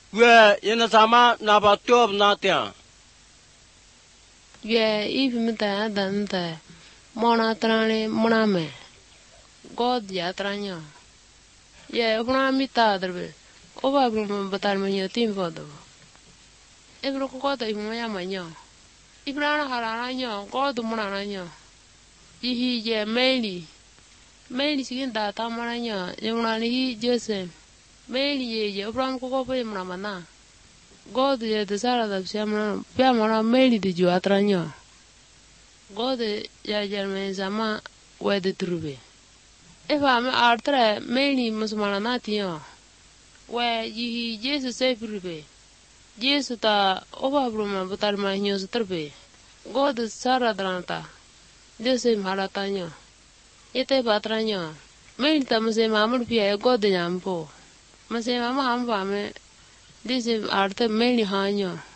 Ye yena sama na ba tob na tia. Ye even mta danta mona trane mona me. God ya tranyo. Ye una mita derbe. Oba brum batar me yo tim fodo. Ebro ko to imu ya manyo. Ibrana halana nyo God mona na nyo. Ihi je meli. Meli sigin da tamana nyo. Yuna ni Joseph. Meli ye obram ko pe mona mana. God ye de sara da siamana. Pia mona meli de jo atranyo. God ya jermen sama we de trube. Efa me artre meli musmana natio. We yihi Jesus se trube. Jesus ta oba bruma butar ma nyos trube. God sara dranta. Joseph halatanyo. Ite patranyo. Meli ta muse mamur pia God nyampo. Muse mama hampa me. Joseph arte meli hanyo.